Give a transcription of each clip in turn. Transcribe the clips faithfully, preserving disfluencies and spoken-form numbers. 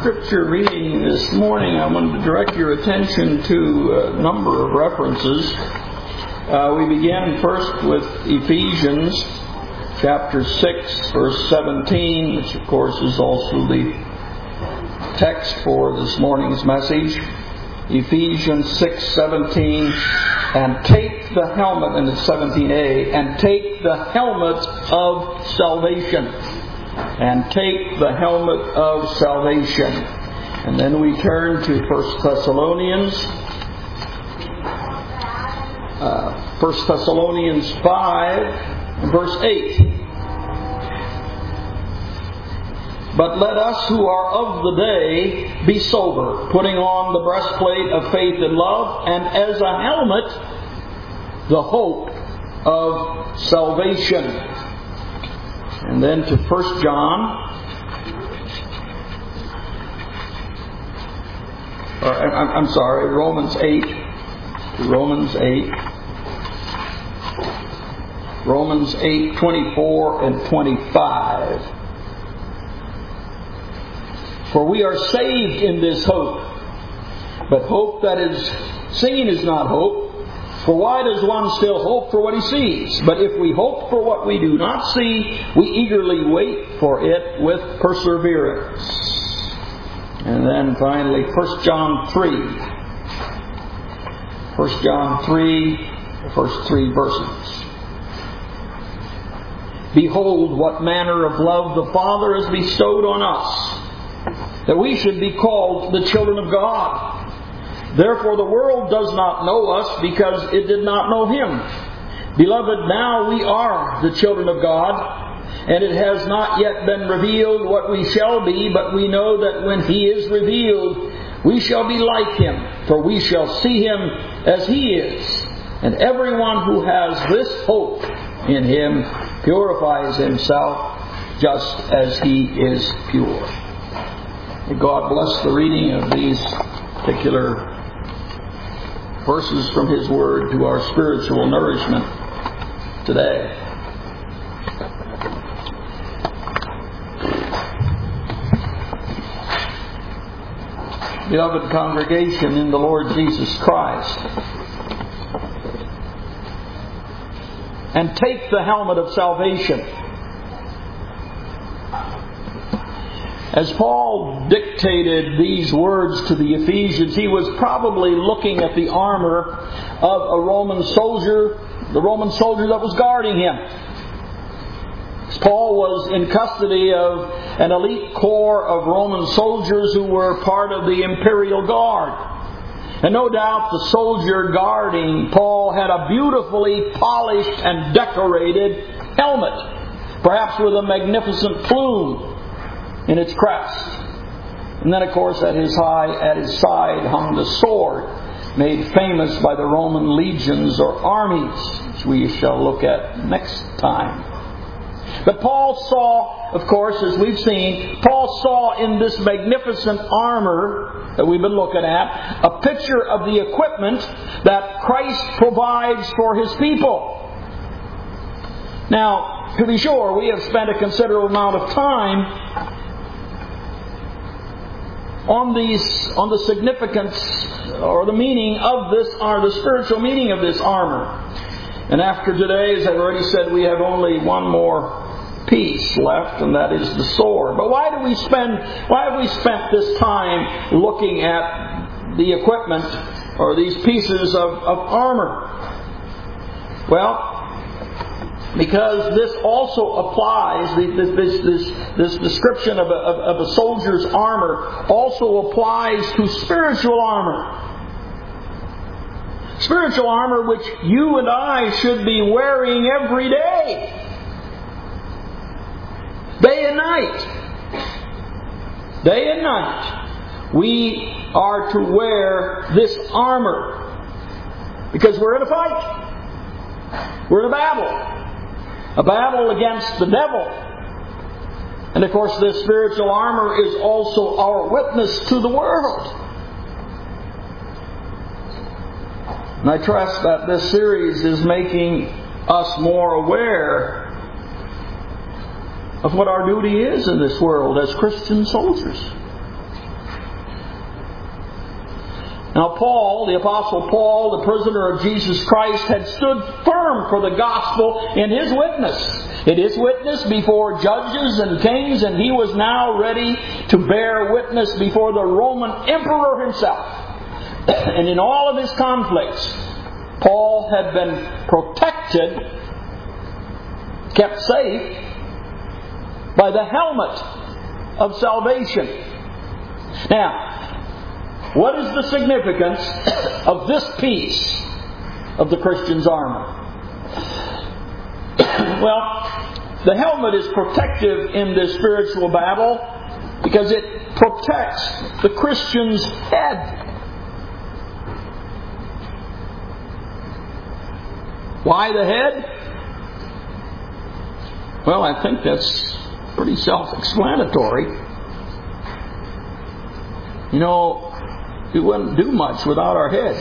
scripture reading this morning, I wanted to direct your attention to a number of references. Uh, we begin first with Ephesians chapter six, verse seventeen, which of course is also the text for this morning's message. Ephesians six seventeen, and take the helmet, and it's seventeen a, and take the helmet of salvation. And take the helmet of salvation. And then we turn to First Thessalonians. Uh, First Thessalonians five, verse eight. But let us who are of the day be sober, putting on the breastplate of faith and love, and as a helmet, the hope of salvation. And then to First John, or I'm sorry, Romans eight, Romans eight, Romans eight, twenty-four and twenty-five. For we are saved in this hope, but hope that is seen is not hope. For why does one still hope for what he sees? But if we hope for what we do not see, we eagerly wait for it with perseverance. And then finally, First John three. First John three, the first three verses. Behold, what manner of love the Father has bestowed on us, that we should be called the children of God. Therefore the world does not know us, because it did not know Him. Beloved, now we are the children of God, and it has not yet been revealed what we shall be, but we know that when He is revealed, we shall be like Him, for we shall see Him as He is. And everyone who has this hope in Him purifies himself just as He is pure. May God bless the reading of these particular verses from His Word to our spiritual nourishment today. Beloved congregation in the Lord Jesus Christ, and take the helmet of salvation. As Paul dictated these words to the Ephesians, he was probably looking at the armor of a Roman soldier, the Roman soldier that was guarding him. As Paul was in custody of an elite corps of Roman soldiers who were part of the imperial guard. And no doubt the soldier guarding Paul had a beautifully polished and decorated helmet, perhaps with a magnificent plume in its crest. And then, of course, at his high, at his side hung the sword, made famous by the Roman legions or armies, which we shall look at next time. But Paul saw, of course, as we've seen, Paul saw in this magnificent armor that we've been looking at, a picture of the equipment that Christ provides for His people. Now, to be sure, we have spent a considerable amount of time on these, on the significance or the meaning of this, or the spiritual meaning of this armor. And after today, as I've already said, we have only one more piece left, and that is the sword. But why do we spend, why have we spent this time looking at the equipment or these pieces of, of armor? Well, because this also applies, this, this, this description of a, of, of a soldier's armor also applies to spiritual armor. Spiritual armor which you and I should be wearing every day. Day and night. Day and night. We are to wear this armor because we're in a fight. We're in a battle. A battle against the devil. And of course this spiritual armor is also our witness to the world. And I trust that this series is making us more aware of what our duty is in this world as Christian soldiers. Now Paul, the Apostle Paul, the prisoner of Jesus Christ, had stood firm for the gospel in his witness. In his witness before judges and kings, and he was now ready to bear witness before the Roman emperor himself. And in all of his conflicts, Paul had been protected, kept safe, by the helmet of salvation. Now, what is the significance of this piece of the Christian's armor? Well, the helmet is protective in this spiritual battle because it protects the Christian's head. Why the head? Well, I think that's pretty self-explanatory. You know, we wouldn't do much without our head.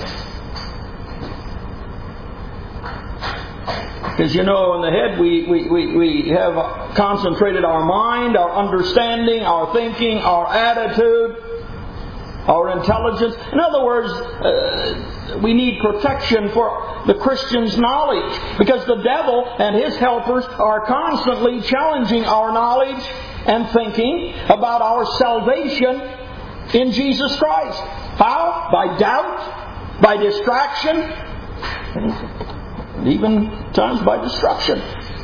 Because, you know, in the head we, we, we, we have concentrated our mind, our understanding, our thinking, our attitude, our intelligence. In other words, uh, we need protection for the Christian's knowledge. Because the devil and his helpers are constantly challenging our knowledge and thinking about our salvation in Jesus Christ. How? By doubt, by distraction, and even times by destruction.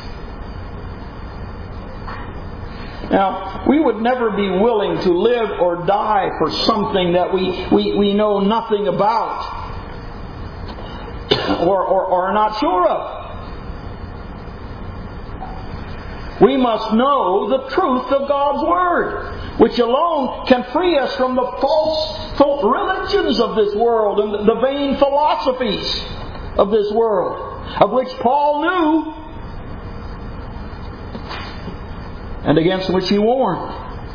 Now, we would never be willing to live or die for something that we, we, we know nothing about or, or, or are not sure of. We must know the truth of God's Word, which alone can free us from the false religions of this world and the vain philosophies of this world, of which Paul knew and against which he warned.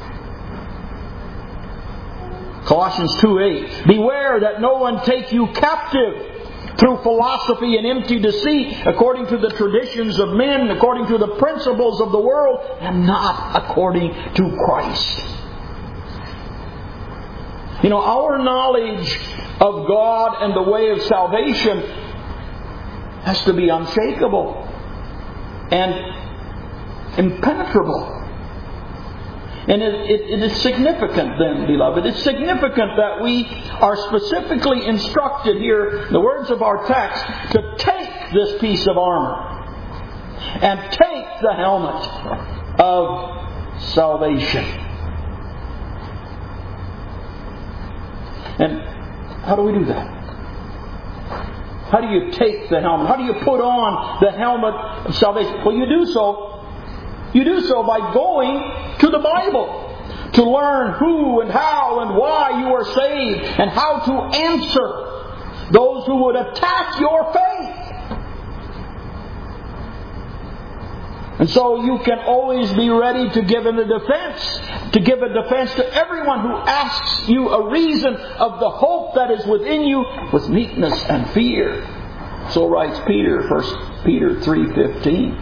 Colossians two eight. Beware that no one take you captive through philosophy and empty deceit, according to the traditions of men, according to the principles of the world, and not according to Christ. You know, our knowledge of God and the way of salvation has to be unshakable and impenetrable. And it, it, it is significant then, beloved. It's significant that we are specifically instructed here, the words of our text, to take this piece of armor and take the helmet of salvation. And how do we do that? How do you take the helmet? How do you put on the helmet of salvation? Well, you do so You do so by going to the Bible to learn who and how and why you are saved and how to answer those who would attack your faith. And so you can always be ready to give in a defense, to give a defense to everyone who asks you a reason of the hope that is within you with meekness and fear. So writes Peter, First Peter three fifteen.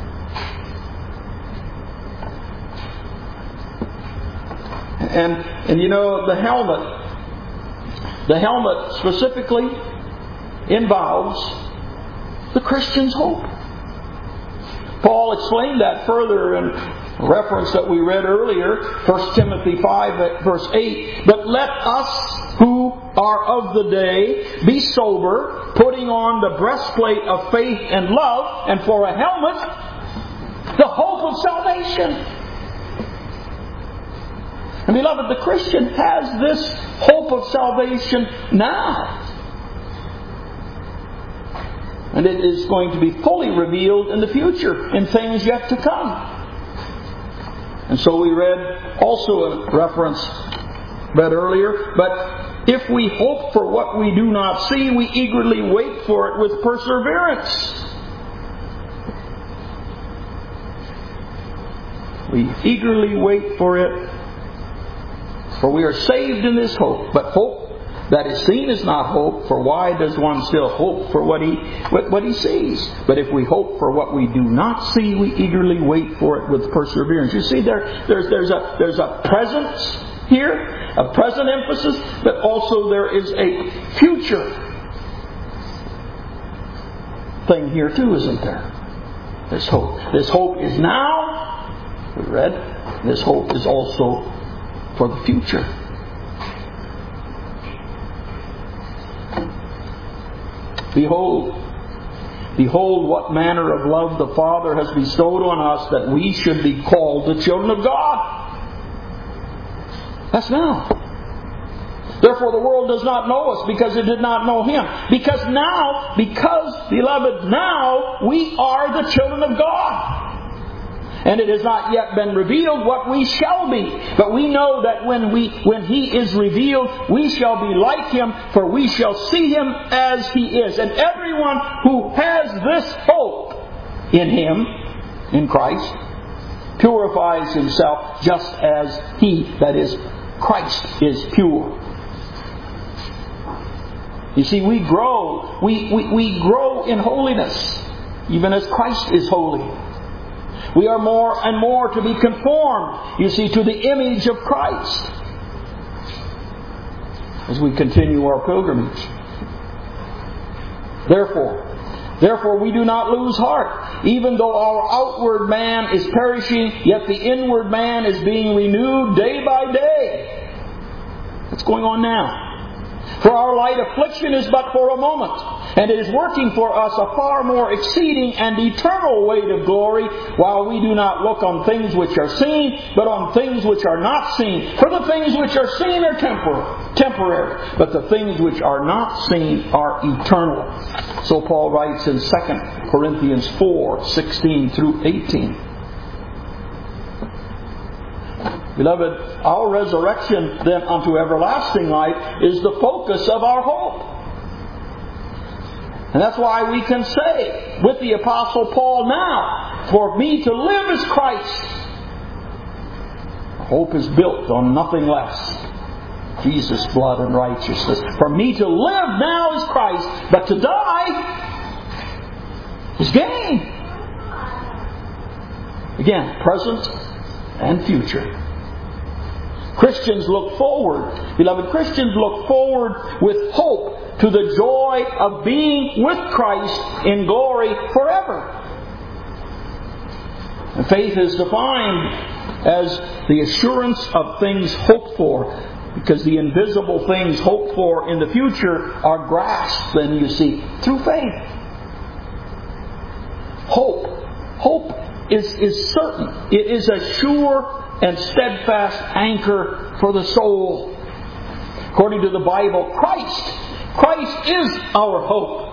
And, and you know, the helmet, the helmet specifically involves the Christian's hope. Paul explained that further in a reference that we read earlier, First Timothy five, verse eight. But let us who are of the day be sober, putting on the breastplate of faith and love, and for a helmet, the hope of salvation. And beloved, the Christian has this hope of salvation now. And it is going to be fully revealed in the future, in things yet to come. And so we read also a reference read earlier, but if we hope for what we do not see, we eagerly wait for it with perseverance. We eagerly wait for it. For we are saved in this hope. But hope that is seen is not hope. For why does one still hope for what he what, what he sees? But if we hope for what we do not see, we eagerly wait for it with perseverance. You see, there there's there's a there's a present here, a present emphasis, but also there is a future thing here too, isn't there? This hope. This hope is now, we read, this hope is also for the future. Behold, behold what manner of love the Father has bestowed on us, that we should be called the children of God. That's now. Therefore the world does not know us because it did not know Him. Because now, because, beloved, now we are the children of God. And it has not yet been revealed what we shall be. But we know that when we, when He is revealed, we shall be like Him, for we shall see Him as He is. And everyone who has this hope in Him, in Christ, purifies himself just as He, that is, Christ, is pure. You see, we grow, we, we, we grow in holiness, even as Christ is holy. We are more and more to be conformed, you see, to the image of Christ as we continue our pilgrimage. Therefore, therefore we do not lose heart. Even though our outward man is perishing, yet the inward man is being renewed day by day. What's going on now? For our light affliction is but for a moment, and it is working for us a far more exceeding and eternal weight of glory, while we do not look on things which are seen, but on things which are not seen. For the things which are seen are temporal, temporary, but the things which are not seen are eternal. So Paul writes in Second Corinthians four, sixteen through eighteen. Beloved, our resurrection then unto everlasting life is the focus of our hope. And that's why we can say with the Apostle Paul now, for me to live is Christ. Hope is built on nothing less. Jesus' blood and righteousness. For me to live now is Christ, but to die is gain. Again, present and future. Christians look forward, beloved, Christians look forward with hope to the joy of being with Christ in glory forever. And faith is defined as the assurance of things hoped for, because the invisible things hoped for in the future are grasped, then you see, through faith. Hope. Hope is, is certain. It is a sure and steadfast anchor for the soul. According to the Bible, Christ, Christ is our hope.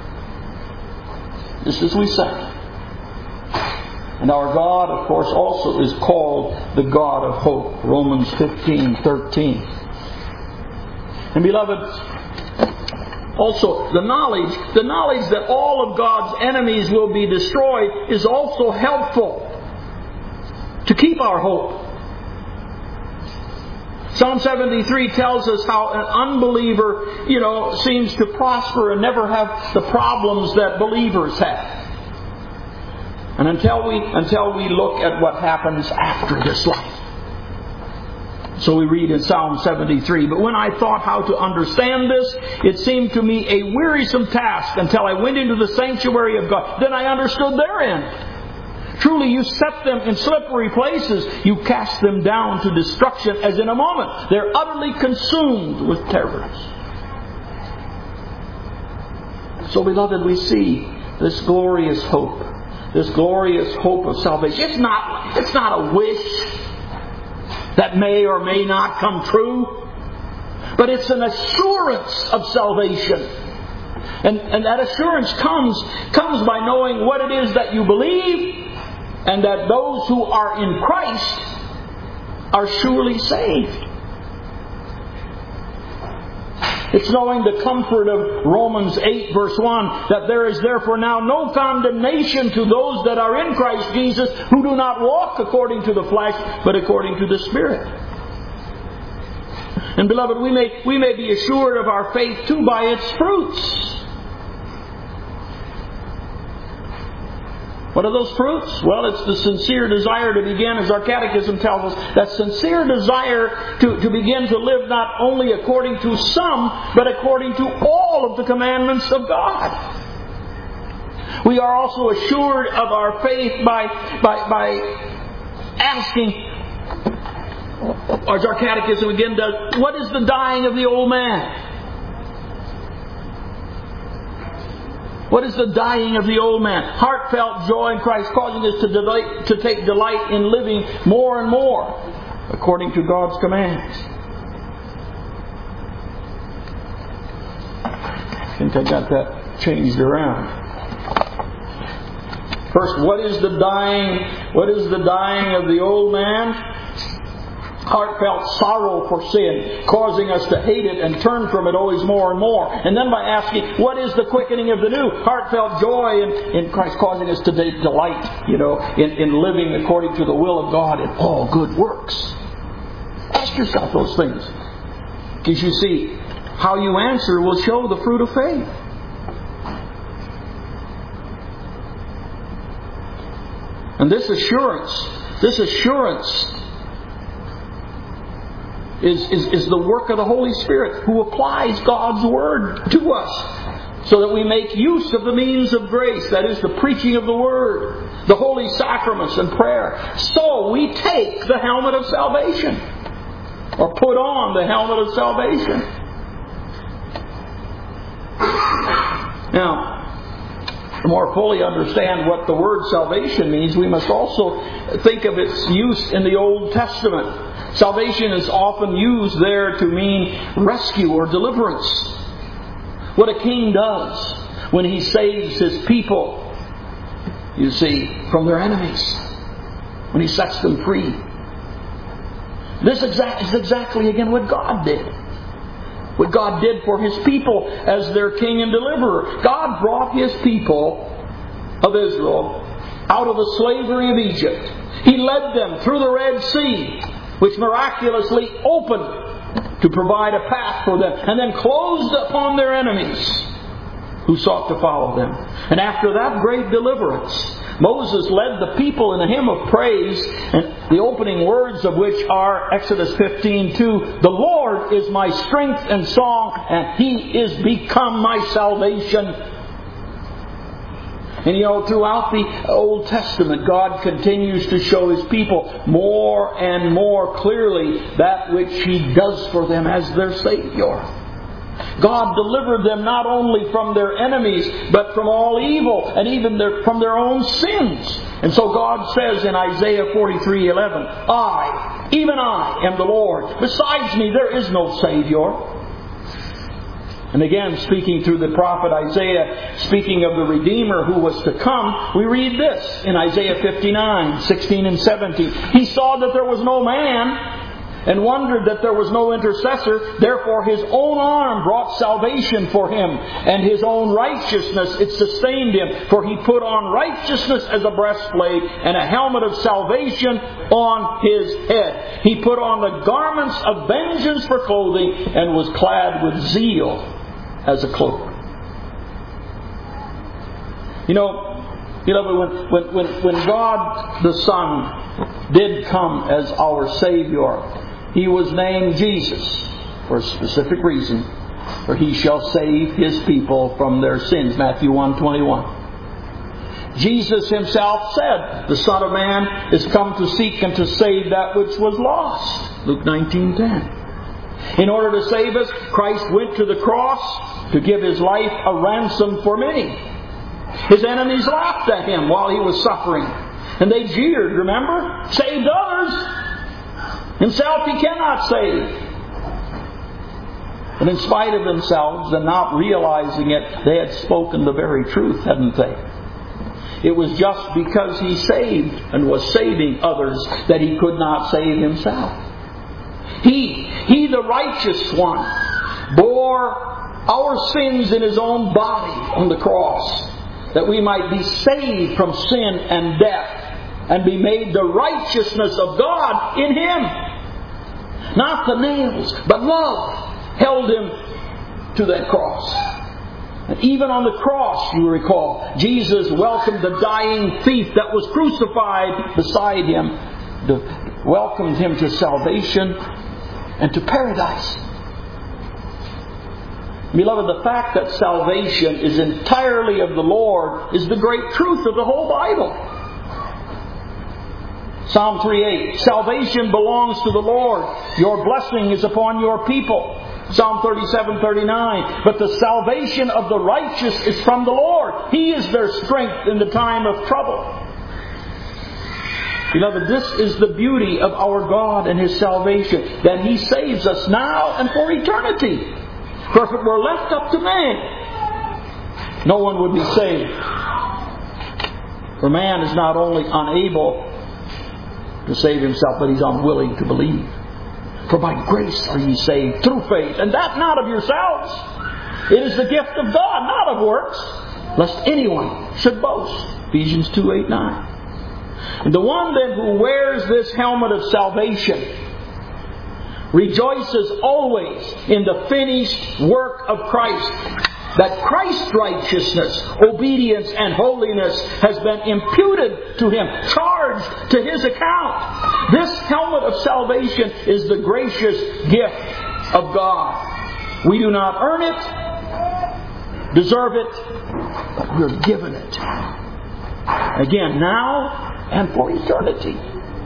Just as we said. And our God, of course, also is called the God of hope. Romans fifteen thirteen. And beloved, also the knowledge, the knowledge that all of God's enemies will be destroyed is also helpful to keep our hope. Psalm seventy-three tells us how an unbeliever, you know, seems to prosper and never have the problems that believers have. And until we until we look at what happens after this life. So we read in Psalm seventy-three, but when I thought how to understand this, it seemed to me a wearisome task until I went into the sanctuary of God. Then I understood their end. Truly you set them in slippery places. You cast them down to destruction as in a moment. They're utterly consumed with terrors. So beloved, we see this glorious hope. This glorious hope of salvation. It's not, it's not a wish that may or may not come true. But it's an assurance of salvation. And, and that assurance comes, comes by knowing what it is that you believe, and that those who are in Christ are surely saved. It's knowing the comfort of Romans eight verse one, that there is therefore now no condemnation to those that are in Christ Jesus, who do not walk according to the flesh, but according to the Spirit. And beloved, we may, we may be assured of our faith too by its fruits. What are those fruits? Well, it's the sincere desire to begin, as our catechism tells us, that sincere desire to, to begin to live not only according to some, but according to all of the commandments of God. We are also assured of our faith by, by, by asking, as our catechism again does, what is the dying of the old man? What is the dying of the old man? Heartfelt joy in Christ, causing us to delight, to take delight in living more and more according to God's commands. I think I got that changed around. First, what is the dying? What is the dying of the old man? Heartfelt sorrow for sin, causing us to hate it and turn from it always more and more. And then by asking, what is the quickening of the new? Heartfelt joy in, in Christ, causing us to delight, you know, in, in living according to the will of God in all good works. Ask yourself those things. Because you see, how you answer will show the fruit of faith. And this assurance, this assurance Is, is, is the work of the Holy Spirit, who applies God's Word to us so that we make use of the means of grace, that is, the preaching of the Word, the holy sacraments and prayer. So we take the helmet of salvation, or put on the helmet of salvation. Now, to more fully understand what the word salvation means, we must also think of its use in the Old Testament. Salvation is often used there to mean rescue or deliverance. What a king does when he saves his people, you see, from their enemies. When he sets them free. This is exactly, again, what God did. What God did for His people as their king and deliverer. God brought His people of Israel out of the slavery of Egypt. He led them through the Red Sea, which miraculously opened to provide a path for them, and then closed upon their enemies who sought to follow them. And after that great deliverance, Moses led the people in a hymn of praise, and the opening words of which are Exodus fifteen two, "The Lord is my strength and song, and He is become my salvation." And you know, throughout the Old Testament, God continues to show His people more and more clearly that which He does for them as their Savior. God delivered them not only from their enemies, but from all evil, and even their, from their own sins. And so God says in Isaiah forty-three eleven, "I, even I, am the Lord. Besides me there is no Savior." And again, speaking through the prophet Isaiah, speaking of the Redeemer who was to come, we read this in Isaiah fifty-nine sixteen and seventeen. "He saw that there was no man, and wondered that there was no intercessor. Therefore His own arm brought salvation for Him, and His own righteousness it sustained Him. For He put on righteousness as a breastplate, and a helmet of salvation on His head. He put on the garments of vengeance for clothing, and was clad with zeal as a cloak." You know, beloved, when, when, when God the Son did come as our Savior, He was named Jesus for a specific reason. For He shall save His people from their sins. Matthew one twenty-one. Jesus Himself said, "The Son of Man is come to seek and to save that which was lost." Luke nineteen ten. In order to save us, Christ went to the cross to give His life a ransom for many. His enemies laughed at Him while He was suffering. And they jeered, remember? "Saved others. Himself He cannot save." But in spite of themselves and not realizing it, they had spoken the very truth, hadn't they? It was just because He saved and was saving others that He could not save Himself. He, He the righteous one, bore our sins in His own body on the cross, that we might be saved from sin and death, and be made the righteousness of God in Him. Not the nails, but love held Him to that cross. And even on the cross, you recall, Jesus welcomed the dying thief that was crucified beside Him, to, welcomed him to salvation and to paradise. Beloved, the fact that salvation is entirely of the Lord is the great truth of the whole Bible. Psalm three eight, salvation belongs to the Lord. Your blessing is upon your people. Psalm thirty-seven thirty-nine, but the salvation of the righteous is from the Lord. He is their strength in the time of trouble. Beloved, this is the beauty of our God and His salvation, that He saves us now and for eternity. For if it were left up to man, no one would be saved. For man is not only unable to save himself, but he's unwilling to believe. For by grace are ye saved through faith, and that not of yourselves. It is the gift of God, not of works, lest anyone should boast. Ephesians two eight nine. And the one then who wears this helmet of salvation rejoices always in the finished work of Christ, that Christ's righteousness, obedience, and holiness has been imputed to Him, charged to His account. This helmet of salvation is the gracious gift of God. We do not earn it, deserve it, but we're given it. Again, now and for eternity.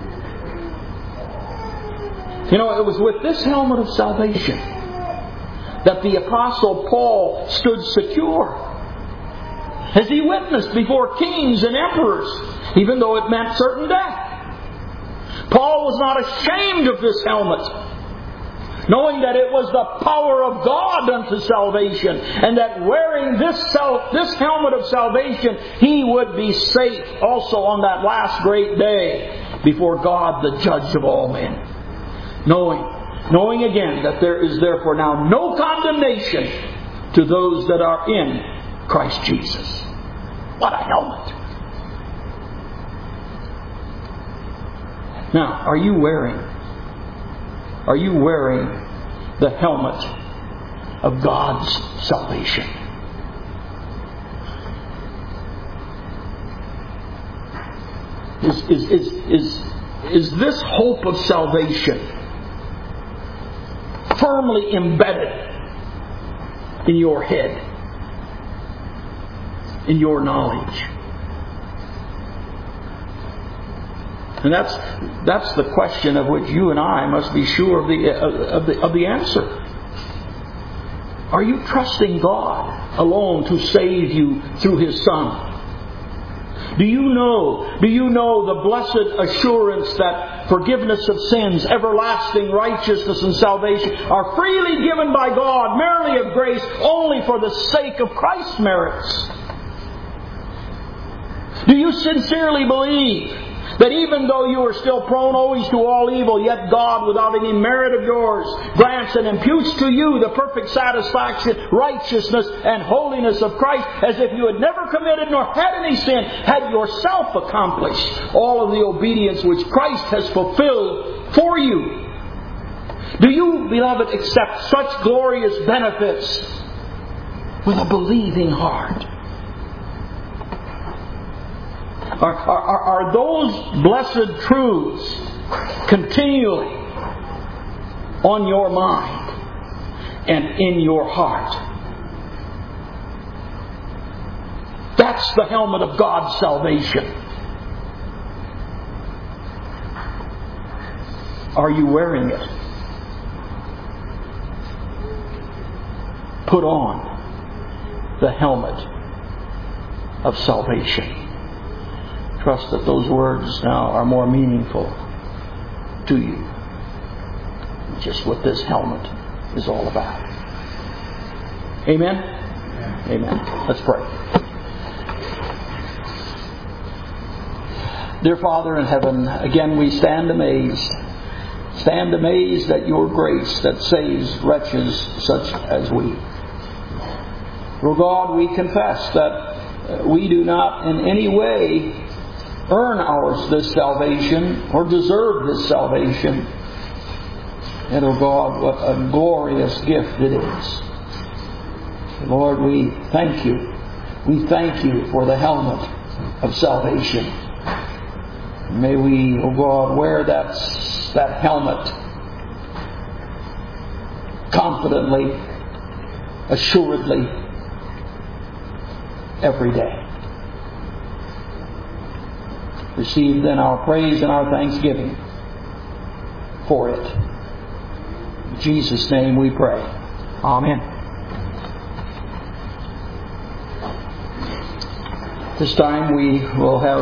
You know, it was with this helmet of salvation that the Apostle Paul stood secure as he witnessed before kings and emperors, even though it meant certain death. Paul was not ashamed of this helmet, knowing that it was the power of God unto salvation, and that wearing this, self, this helmet of salvation, he would be safe also on that last great day before God, the judge of all men. Knowing, knowing again that there is therefore now no condemnation to those that are in Christ Jesus. What a helmet! Now, are you wearing, are you wearing the helmet of God's salvation? Is, is, is, is, is this hope of salvation firmly embedded in your head, in your knowledge? And that's that's the question of which you and I must be sure of the of the of the answer. Are you trusting God alone to save you through His Son? Do you know, do you know the blessed assurance that forgiveness of sins, everlasting righteousness and salvation are freely given by God, merely of grace, only for the sake of Christ's merits? Do you sincerely believe that even though you are still prone always to all evil, yet God, without any merit of yours, grants and imputes to you the perfect satisfaction, righteousness, and holiness of Christ, as if you had never committed nor had any sin, had yourself accomplished all of the obedience which Christ has fulfilled for you? Do you, beloved, accept such glorious benefits with a believing heart? Are, are, are those blessed truths continually on your mind and in your heart? That's the helmet of God's salvation. Are you wearing it? Put on the helmet of salvation. Trust that those words now are more meaningful to you. Just what this helmet is all about. Amen? Amen. Let's pray. Dear Father in heaven, again we stand amazed. Stand amazed at your grace that saves wretches such as we. Lord God, we confess that we do not in any way earn ours this salvation or deserve this salvation. And, oh God, what a glorious gift it is. Lord, we thank you. We thank you for the helmet of salvation. May we, O God, wear that, that helmet confidently, assuredly, every day. Receive then our praise and our thanksgiving for it. In Jesus' name we pray. Amen. This time we will have